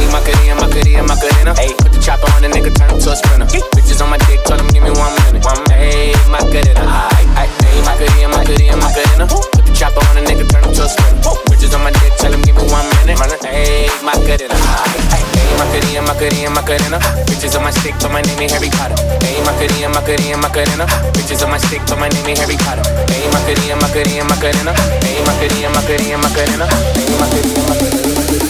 Macarena, Macarena, Macarena. Ayy, put the chopper on the nigga, turn him to a sprinter. Bitches on my dick, told him give me 1 minute. Ayy, Macarena, ayy, Macarena, Macarena, Macarena. Put the chopper on the nigga, turn him to a sprinter. Bitches on my dick, tell him give me 1 minute. Ayy, Macarena, ayy, Macarena, Macarena, Macarena. Bitches on my stick, but my name ain't Harry Potter. Ayy, Macarena, Macarena, Macarena. Bitches on my stick, but my name ain't Harry Potter. Ayy, Macarena, Macarena, Macarena. Ayy, Macarena, Macarena, Macarena. Ayy, Macarena, Macarena.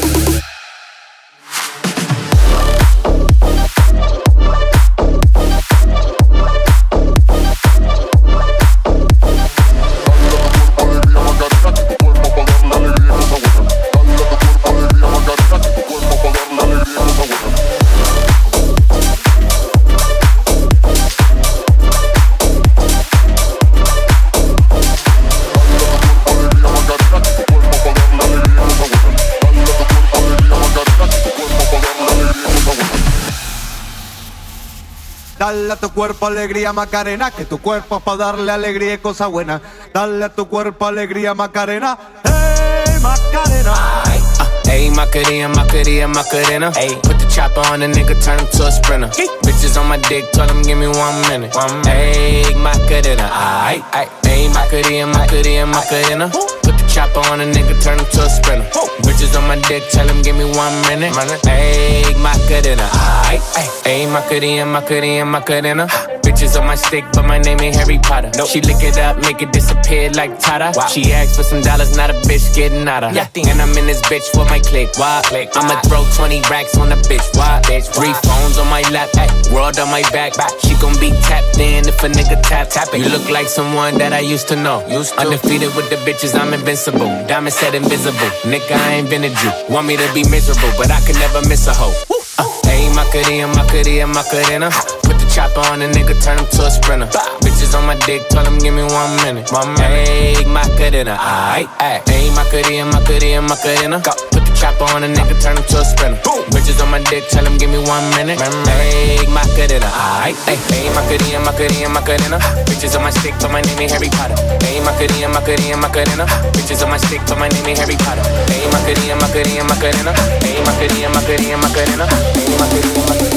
Dale a tu cuerpo alegría Macarena, que tu cuerpo es pa' darle alegría y cosa buena. Dale a tu cuerpo alegría Macarena, hey Macarena. Ayy, Macarena, Macarena, Macarena. Ayy, put the chopper on the nigga, turn him to a sprinter. Bitches on my dick, told him give me 1 minute. Ayy, Macarena, ayy, Macarena, Macarena, Macarena. Put the chopper on a nigga, turn him to a sprinter. Bitches on my dick, tell him give me 1 minute. Ayy, Macarena, ayy, Macarena, Macarena, Macarena. Bitches on my stick, but my name ain't Harry Potter. She lick it up, make it disappear like Tata. She asked for some dollars, not a bitch getting out of. And I'm in this bitch for my click. Why? I'ma throw 20 racks on the bitch. Why? 3 phones on my lap, world on my back. She gon' be tapped in if a nigga tap it. You look like someone that I used to know. Undefeated with the bitches, I'm invincible. Diamond said invisible. Nigga, I ain't been a Jew. Want me to be miserable, but I can never miss a hoe. Ayy, Macarena, Macarena, Macarena. Put the chopper on a nigga, turn him to a sprinter. Bitches on my dick, told him give me 1 minute. Ayy, Macarena, ayy, Macarena, Macarena, Macarena. Put the chopper on a nigga, turn him to a sprinter. Bitches on my dick, tell him give me 1 minute. Ayy, Macarena, ayy, Macarena, Macarena, Macarena. Bitches on my stick, but my name ain't Harry Potter. Ayy, Macarena, Macarena, Macarena. Bitches on my stick, but my name ain't Harry Potter. Ayy, Macarena, Macarena, Macarena. Ayy, Macarena, Macarena, Macarena. Ayy, Macarena, Macarena.